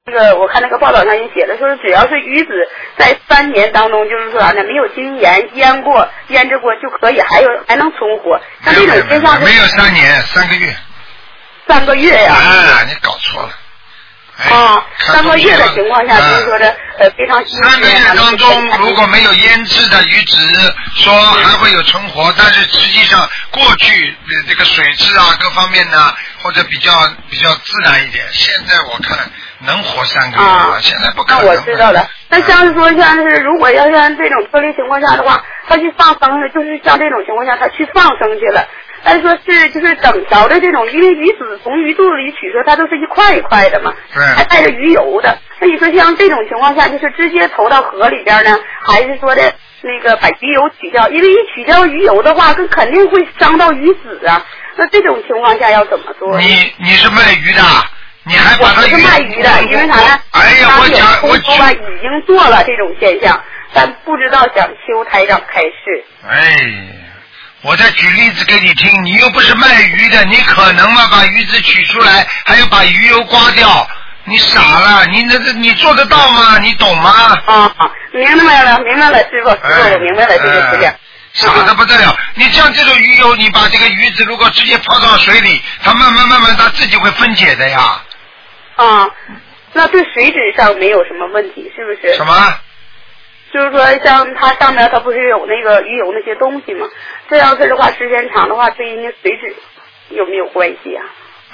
我看那个报道上也写的，说只要是鱼子在3年当中，就是说没有经腌制过就可以，还能存活。像这种现象没有3年，3个月。 3个月呀！ 啊，你搞错了。 3个月的情况下，就是说的非常新鲜。3个月当中，如果没有腌制的鱼子，说还会有存活，但是实际上过去这个水质啊各方面呢，或者比较自然一点。现在我看能活3个月了，现在不可能。 那我知道了。那像是说，像是如果要像这种特例情况下的话，他去放生，就是像这种情况下，他去放生去了。但是说是就是整条的这种，因为鱼子从鱼肚子里取出，它都是一块一块的嘛，还带着鱼油的。那你说像这种情况下，就是直接投到河里边呢，还是说的那个把鱼油取掉？因为一取掉鱼油的话，肯定会伤到鱼子啊。那这种情况下要怎么做？ 你是卖鱼的？你还把它我是卖鱼的，因为啥呢？ 哎呀，我已经做了这种现象，但不知道想求台长开示。 我再举例子给你听，你又不是卖鱼的，你可能吗？把鱼子取出来，还要把鱼油刮掉，你傻了？你做得到吗？你懂吗？ 明白了，师傅，我明白了这个事情。 傻得不得了！你像这种鱼油，你把这个鱼子如果直接泡到水里，它慢慢它自己会分解的呀。 那对水质上没有什么问题，是不是？ 什么？ 就是说，像它上面它不是有那个鱼油那些东西吗？这样式的话，时间长的话，对人家水质有没有关系啊？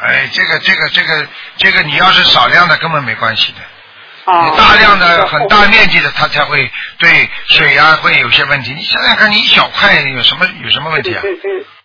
这个，你要是少量的根本没关系的。你大量的、很大面积的，它才会对水啊会有些问题。你想想看，你一小块有什么问题啊？